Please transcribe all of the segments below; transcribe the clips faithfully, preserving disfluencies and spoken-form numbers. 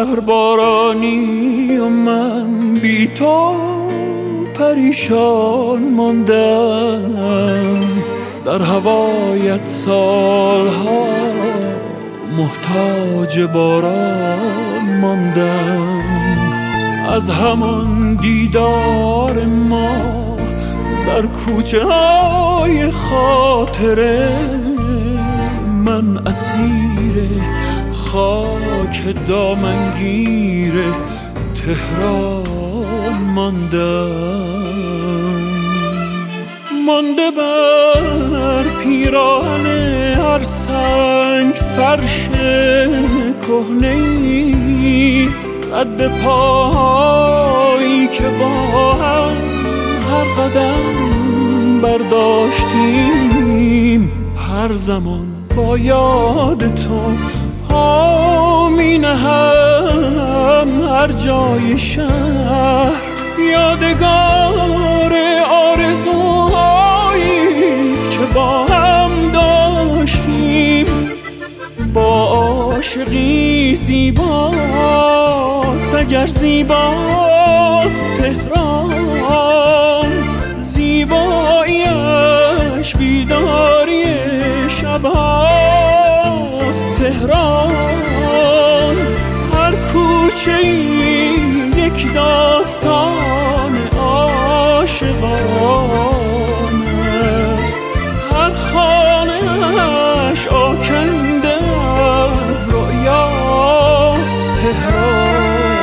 شهر بارانی و من بی تو پریشان ماندم، در هوایت سالها محتاج باران ماندم. از همان دیدار ما در کوچه های خاطره من اسیر خاک دامنگیر تهران ماندم. مانده بر پیراهن هر سنگ فرش کهنه‌ای، رد پایی که با هم هر قدم برداشتیم، هر زمان با یاد تو پا می نهم. هر جای شهر یادگار آرزوهاییست که با هم داشتیم. با عاشقی زیباست اگر زیباست تهران، زیباییش بیداری شبهاست تهران. هر کوچه‌ای یک داستان عاشقان است، هر خانه‌اش آکنده از رویاست تهران.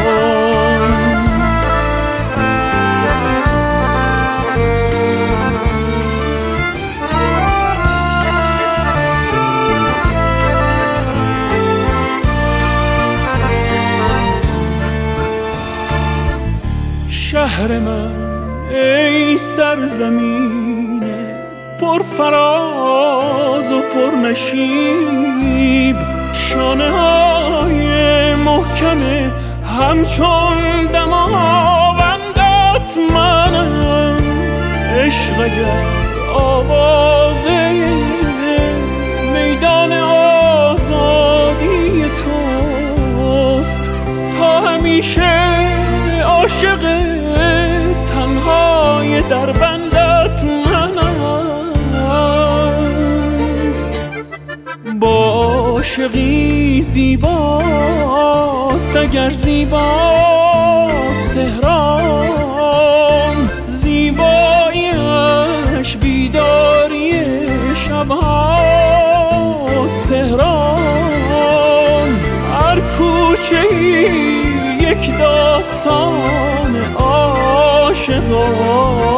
شهر من ای سرزمین پر فراز و پر نشیب، شانه های محکم همچون دماوندت منم. عشق اگر آوازه میدان آزادی توست، تا همیشه عاشق تنهای در بندت منم. با عاشقی زیباست اگر زیباست تهران، زیباییش بیداری شبهاست تهران. هر کوچه‌ای یک داستان عاشقان